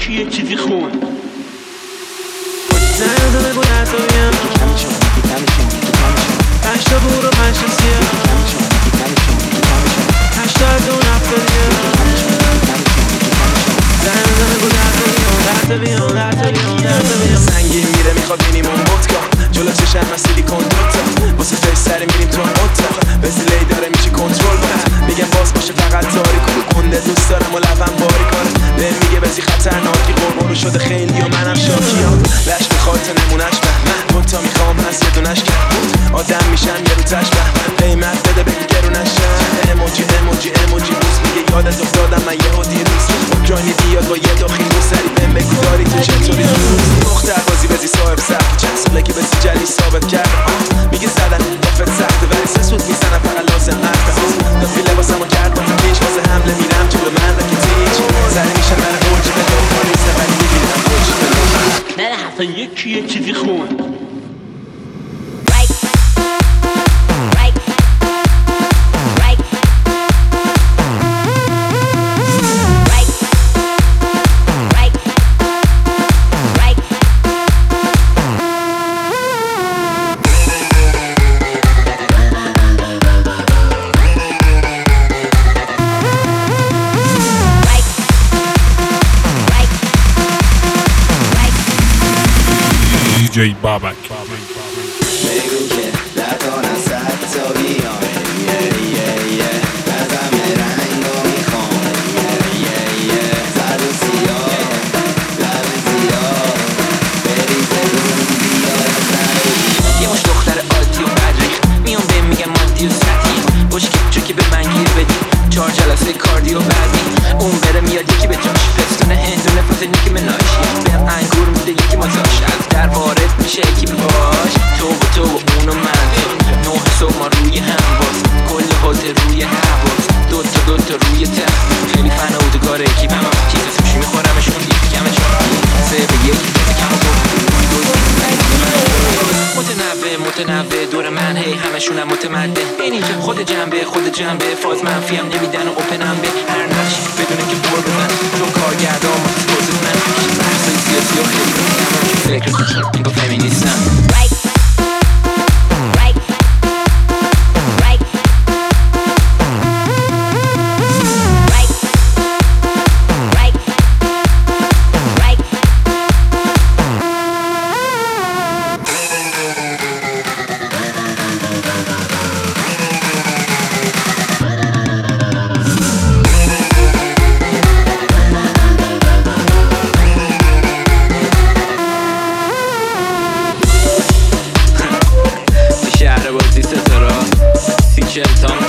یکی یه چیزی خون زنده بگو حتی بیم پشتا بور و پشتا سیاه پشتا از اون افتادیم زنده بگو حتی بیم سنگین میره میخواد مینیموم ودکا جلو چشم من سیلیکون دوتا واسه فیس سری میریم تو اتاق وسیله‌ای داره میشه کنترل کنه میگم باز باشه فقط تاریک و کنده دوست دارم و لبم باری کنه بهم میگه بزی خطرناکی قربونو شده خیلی و منم شاکیام لش میخواد تا نمونش به دوتا میخوام هست یه دونش کرد آدم میشم یه رو تشبه قیمت بده بگی گرونش اموجی اموجی اموجی بوس میگه یادت افتادم من یه هودی روز اوکراینی بیاد با یه داخل رو سری بهم بگو داری تو چطوری دختر بازی بزی صاحب سخت چند ساله که بسی جلی ثابت کرد میگه زدن دافت سخته ولی سه سود میزنم فقط لازم عقد دافی لباسمو کرد با تیش واسه حمله میرم جلو من رکی تیچ زنی میشم من اوجی به دوکار نیسته ولی میگیرم اوجی به نه اصلا یکی یه چیزی خون DJ Babak. بگو که لطانه صد تا بیامه نظم رنگ رو میخوام زرد و سیاه لب زیاد بریز دون بیاد یه مش دختر عادی و بدریخ میام بهم میگم مادی و سطحی باش که چوکی به من گیر بدی 4 جلسه کاردیو بعدی اون بره میاد یکی به جاش پستونه هندونه فازنی که مناشی بهم انگور میده یکی مازاش از در وارد میشه یکی باش تو و اون و من 9 صبح ما روی هم باز کل هتل روی حواس دوتا روی تخت خیلی فناودگار اکیب هم چیز سوشی میخورمشون دیگه کمه چون 3 به 1 کسی کم متنوع دور من هی همشونم متمدن این اینجا خود جنبه فاز منفی هم نمیدن و اوپنم به هر نقش بدونه که دور بزن تو کارگردان متسپوزت من بحثای سیاسی و خیلی بکنم فکر خوشم این با فمینیستم شهر بازی ستاره 30 تا